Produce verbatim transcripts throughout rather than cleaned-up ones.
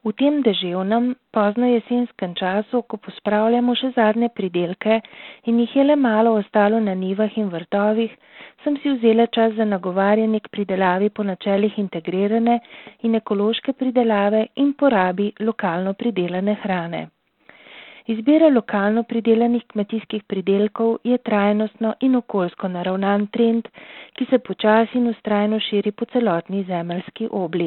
V tem deževnem, pozno jesenskem času, ko pospravljamo še zadnje pridelke in jih je le malo ostalo na njivah in vrtovih, sem si vzela čas za nagovarjanje k pridelavi po načelih integrirane in ekološke pridelave in porabi lokalno pridelane hrane. Izbira lokalno pridelanih kmetijskih pridelkov je trajnostno in okoljsko naravnan trend, ki se počasi in vztrajno širi po celotni zemeljski obli.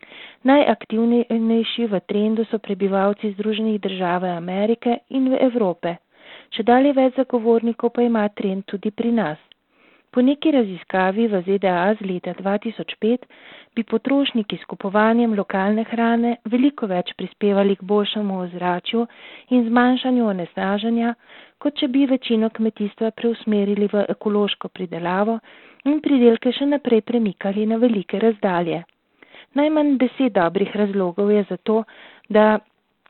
Najaktivnejši v trendu so prebivalci Združenih držav Amerike in v Evrope. Čedalje več zagovornikov pa ima trend tudi pri nas. Po neki raziskavi v Z D A z leta dva tisoč pet bi potrošniki s kupovanjem lokalne hrane veliko več prispevali k boljšemu ozračju in zmanjšanju onesnaženja, kot če bi večino kmetijstva preusmerili v ekološko pridelavo in pridelke še naprej premikali na velike razdalje. Najmanj deset dobrih razlogov je za to, da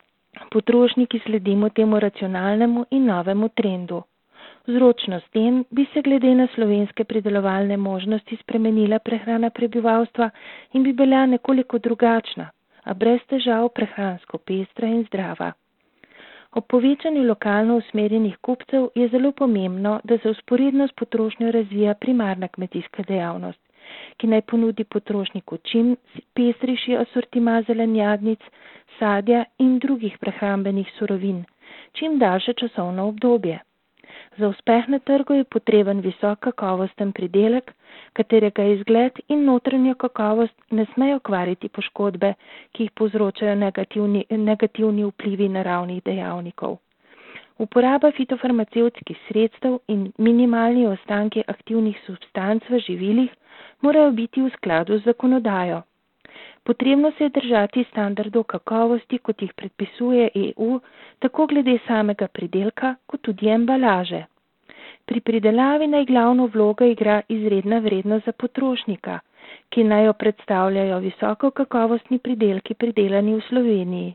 potrošniki sledimo temu racionalnemu in novemu trendu. Vzročno s tem bi se glede na slovenske pridelovalne možnosti spremenila prehrana prebivalstva in bi bila nekoliko drugačna, a brez težav prehransko pestra in zdrava. Ob povečanju lokalno usmerjenih kupcev je zelo pomembno, da se vzporedno s potrošnjo razvija primarna kmetijska dejavnost, ki naj ponudi potrošniku čim pestrejši asortima zelenjadnic, sadja in drugih prehrambenih surovin, čim daljše časovno obdobje. Za uspeh na trgu je potreben visok kakovosten pridelek, katerega izgled in notranjo kakovost ne smejo kvariti poškodbe, ki jih povzročajo negativni, negativni vplivi naravnih dejavnikov. Uporaba fitofarmacevtskih sredstev in minimalni ostanki aktivnih substanc v živilih morajo biti v skladu z zakonodajo. Potrebno se je držati standardov kakovosti, kot jih predpisuje E U, tako glede samega pridelka, kot tudi embalaže. Pri pridelavi naj glavno vlogo igra izredna vrednost za potrošnika, ki naj jo predstavljajo visoko kakovostni pridelki pridelani v Sloveniji.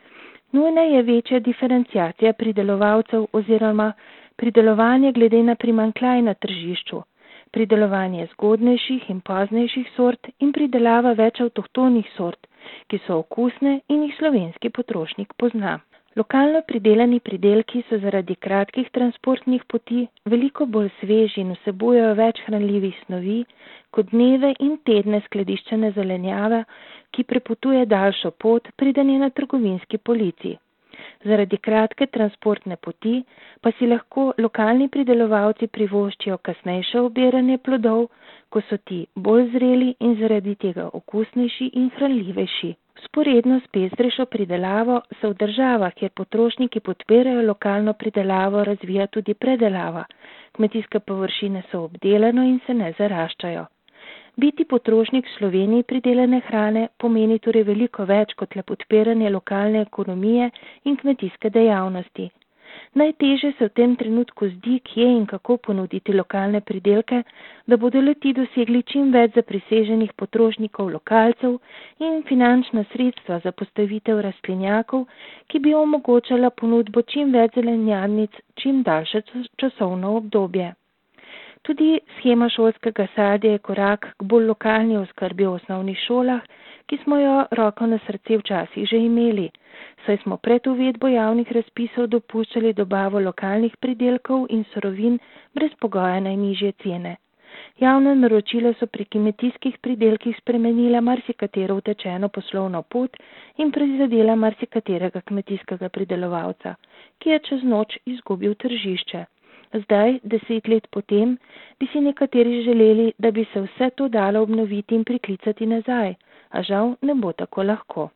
Nujna je večja diferenciacija pridelovalcev oziroma pridelovanje glede na primanjkljaj na tržišču, pridelovanje zgodnejših in poznejših sort in pridelava več avtohtonih sort, ki so okusne in jih slovenski potrošnik pozna. Lokalno pridelani pridelki so zaradi kratkih transportnih poti veliko bolj sveži in vsebujejo več hranljivih snovi kot dneve in tedne skladiščene zelenjave, ki prepotuje daljšo pot, preden je na trgovinski polici. Zaradi kratke transportne poti pa si lahko lokalni pridelovalci privoščijo kasnejše obiranje plodov, ko so ti bolj zreli in zaradi tega okusnejši in hranljivejši. Vzporedno s pestrejšo pridelavo se v državah, kjer potrošniki podpirajo lokalno pridelavo, razvija tudi predelava. Kmetijske površine so obdelane in se ne zaraščajo. Biti potrošnik v Sloveniji pridelane hrane pomeni torej veliko več kot le podpiranje lokalne ekonomije in kmetijske dejavnosti. Najtežje se v tem trenutku zdi, kje in kako ponuditi lokalne pridelke, da bodo le-ti dosegli čim več zapriseženih potrošnikov lokalcev in finančna sredstva za postavitev rastlinjakov, ki bi omogočala ponudbo čim več zelenjadnic, čim daljše časovno obdobje. Tudi shema šolskega sadja je korak k bolj lokalni oskrbi v osnovnih šolah, ki smo jo roko na srce včasih že imeli, saj smo pred uvedbo javnih razpisov dopuščali dobavo lokalnih pridelkov in surovin brez pogoja najnižje cene. Javna naročila so pri kmetijskih pridelkih spremenila marsikatero utečeno poslovno pot in prizadela marsikaterega kmetijskega pridelovalca, ki je čez noč izgubil tržišče. Zdaj, deset let potem, bi si nekateri želeli, da bi se vse to dalo obnoviti in priklicati nazaj, a žal ne bo tako lahko.